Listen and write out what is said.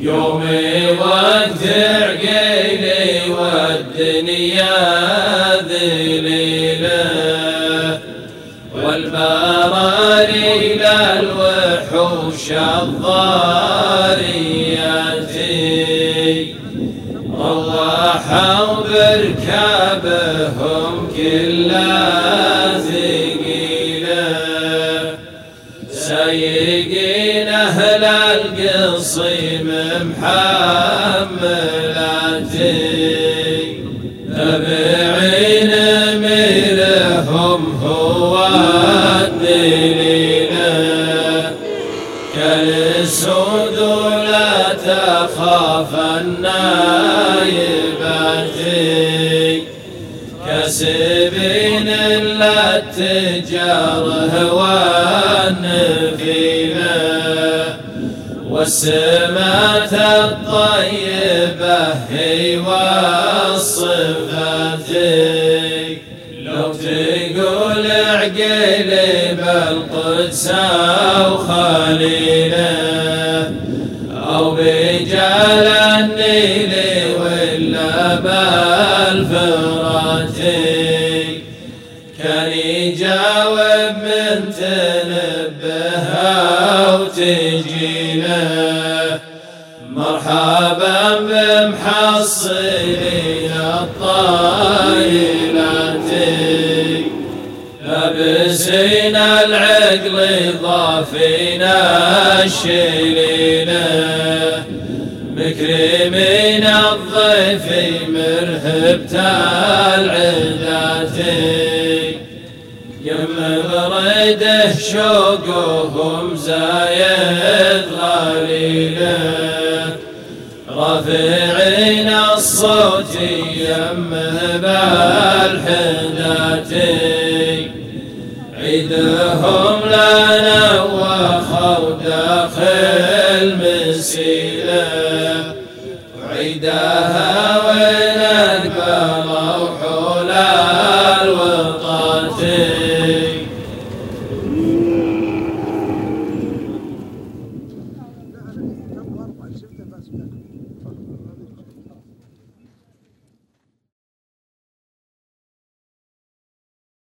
يومي وقت عقيلي والدنيا ذليلة، والبراري للوحوش الضاريات روحوا بركابهم كلها ثقيلة، سايقين أهل القصيم محملاتي، تابعين أميرهم هو الدليلة، كالسود لا تخاف النايبات، كسبين للتجار والنفيلة، والسمات الطيبة هي والصفات، لو تقول عقيلي بالقدس أو خليله، أو بجال النيل ولا بالفرات، كان يجاوب من تنبه وتجيله، مرحبا بمحصلين الطايلات، لابسين العقل ضافين الشليلة، مكرمين الضيف مرهبة العدات، يم بريده شوقهم زايد غليله، رافعين الصوت يم بالحدات، عيدهم لنا وخوا داخل مسيله، وعيدها وين اقبلوا حول الوطات.